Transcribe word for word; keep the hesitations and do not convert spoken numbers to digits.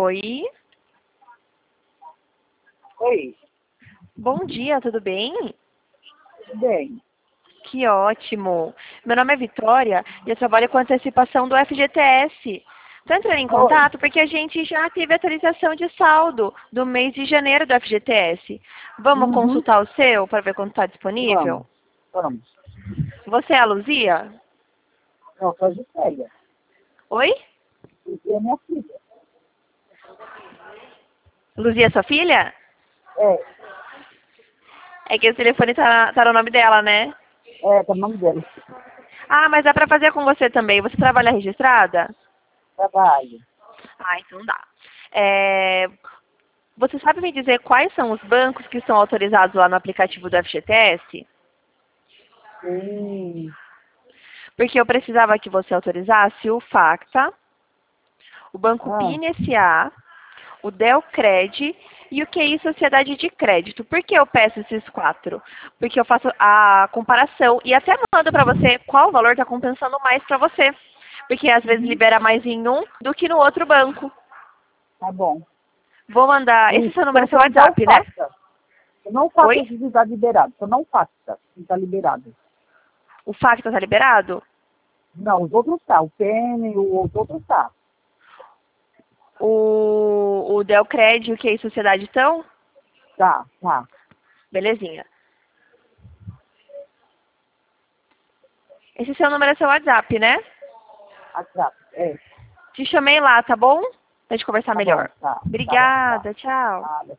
Oi. Oi, Bom dia, tudo bem? tudo bem? Que ótimo. Meu nome é Vitória e eu trabalho com antecipação do F G T S. Estou entrando em Oi. contato porque a gente já teve atualização de saldo do mês de janeiro do F G T S. Vamos Uhum. consultar o seu para ver quando está disponível? Vamos, vamos. Você é a Luzia? Não, sou a Gisélia. Oi? E é minha filha. Luzia é sua filha? É, É que esse telefone tá, tá no nome dela, né? é, tá o nome dela. Ah, mas dá para fazer com você também. Você trabalha registrada? Trabalho. Ah, então dá. É, Você sabe me dizer quais são os bancos que estão autorizados lá no aplicativo do F G T S? Sim. Porque eu precisava que você autorizasse o Facta, o Banco Ah, PIN S A, o Delcred e o Q I Sociedade de Crédito. Por que eu peço esses quatro? Porque eu faço a comparação e até mando para você qual valor está compensando mais para você. Porque às vezes uhum. libera mais em um do que no outro banco. Tá bom. Vou mandar. Esse E seu se número é eu seu fizer o WhatsApp, né? FAFSA, eu não faço Oi? esse que tá liberado. Eu não faço, tá? Se tá liberado. O Facta está liberado? Não, os outros tá. O P N, o- os outros tá. O, o Delcred e o Q I Sociedade estão? Tá, tá. Belezinha. Esse seu número é seu WhatsApp, né? Atrás. É, Te chamei lá, tá bom? Pra gente conversar tá bom, melhor. tá. Tá bom, tá. Obrigada, tchau. Nada.